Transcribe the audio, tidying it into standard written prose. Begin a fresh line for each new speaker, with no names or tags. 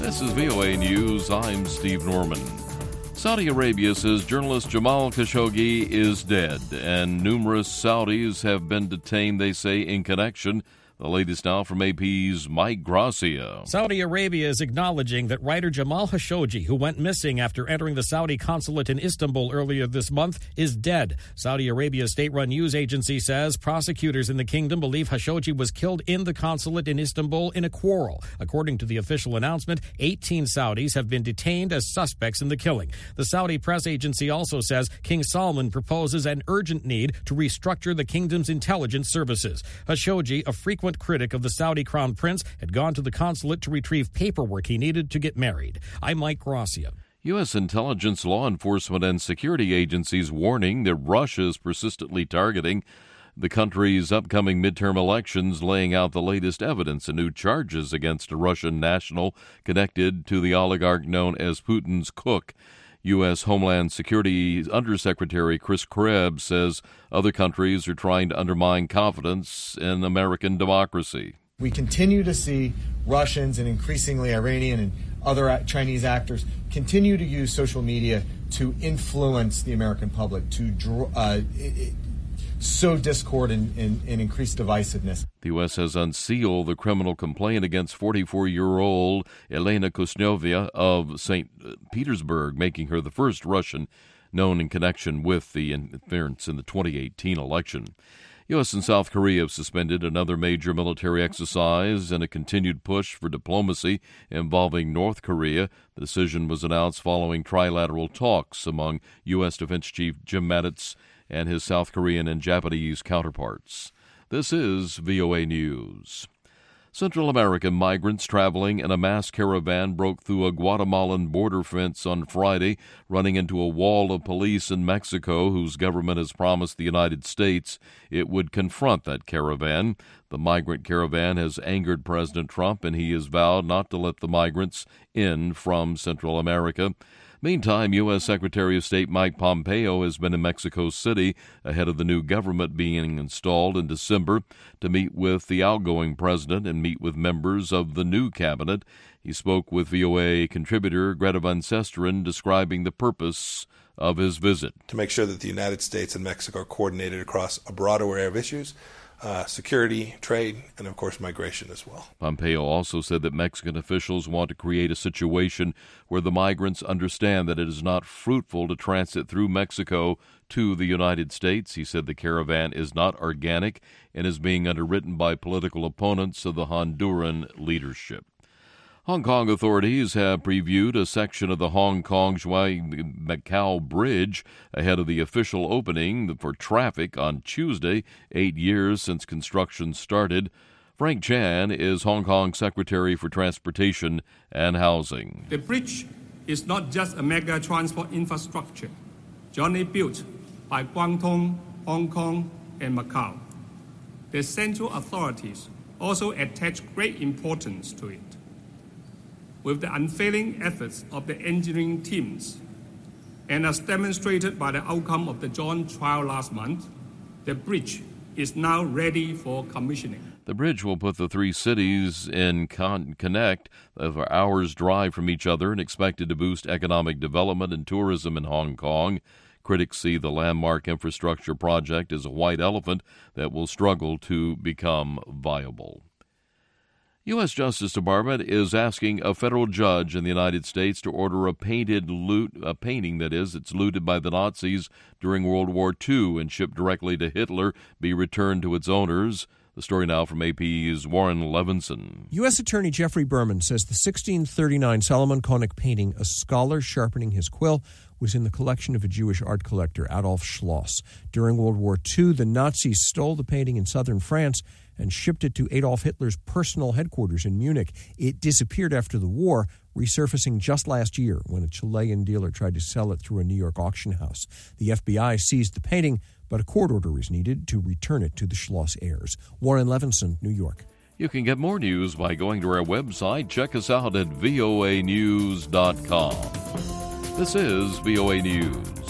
This is VOA News. I'm Steve Norman. Saudi Arabia says journalist Jamal Khashoggi is dead, and numerous Saudis have been detained, they say, in connection. The latest now from AP's Mike Gracia.
Saudi Arabia is acknowledging that writer Jamal Khashoggi, who went missing after entering the Saudi consulate in Istanbul earlier this month, is dead. Saudi Arabia's state-run news agency says prosecutors in the kingdom believe Khashoggi was killed in the consulate in Istanbul in a quarrel. According to the official announcement, 18 Saudis have been detained as suspects in the killing. The Saudi press agency also says King Salman proposes an urgent need to restructure the kingdom's intelligence services. Khashoggi, a frequent critic of the Saudi crown prince, had gone to the consulate to retrieve paperwork he needed to get married. I'm Mike Gracia.
U.S. intelligence, law enforcement, and security agencies warning that Russia is persistently targeting the country's upcoming midterm elections, laying out the latest evidence and new charges against a Russian national connected to the oligarch known as Putin's cook. U.S. Homeland Security Undersecretary Chris Krebs says other countries are trying to undermine confidence in American democracy.
We continue to see Russians and increasingly Iranian and other Chinese actors continue to use social media to influence the American public, to sow discord and increase divisiveness.
The U.S. has unsealed the criminal complaint against 44-year-old Elena Kusnova of St. Petersburg, making her the first Russian known in connection with the interference in the 2018 election. U.S. and South Korea have suspended another major military exercise in a continued push for diplomacy involving North Korea. The decision was announced following trilateral talks among U.S. Defense Chief Jim Mattis and his South Korean and Japanese counterparts. This is VOA News. Central American migrants traveling in a mass caravan broke through a Guatemalan border fence on Friday, running into a wall of police in Mexico, whose government has promised the United States it would confront that caravan. The migrant caravan has angered President Trump, and he has vowed not to let the migrants in from Central America. Meantime, U.S. Secretary of State Mike Pompeo has been in Mexico City ahead of the new government being installed in December to meet with the outgoing president and meet with members of the new cabinet. He spoke with VOA contributor Greta Van Susteren, describing the purpose of his visit.
To make sure that the United States and Mexico are coordinated across a broad array of issues, security, trade, and of course migration as well.
Pompeo also said that Mexican officials want to create a situation where the migrants understand that it is not fruitful to transit through Mexico to the United States. He said the caravan is not organic and is being underwritten by political opponents of the Honduran leadership. Hong Kong authorities have previewed a section of the Hong Kong-Zhuhai-Macau Bridge ahead of the official opening for traffic on Tuesday, 8 years since construction started. Frank Chan is Hong Kong Secretary for Transportation and Housing.
The bridge is not just a mega transport infrastructure, jointly built by Guangdong, Hong Kong, and Macau. The central authorities also attach great importance to it. With the unfailing efforts of the engineering teams, and as demonstrated by the outcome of the joint trial last month, the bridge is now ready for commissioning.
The bridge will put the three cities in connect over hours' drive from each other and expected to boost economic development and tourism in Hong Kong. Critics see the landmark infrastructure project as a white elephant that will struggle to become viable. U.S. Justice Department is asking a federal judge in the United States to order a painting that's looted by the Nazis during World War II and shipped directly to Hitler be returned to its owners. The story now from AP's Warren Levinson.
U.S. Attorney Jeffrey Berman says the 1639 Solomon Koenig painting, A Scholar Sharpening His Quill, was in the collection of a Jewish art collector, Adolf Schloss. During World War II, the Nazis stole the painting in southern France and shipped it to Adolf Hitler's personal headquarters in Munich. It disappeared after the war, resurfacing just last year when a Chilean dealer tried to sell it through a New York auction house. The FBI seized the painting, but a court order is needed to return it to the Schloss heirs. Warren Levinson, New York.
You can get more news by going to our website. Check us out at voanews.com. This is VOA News.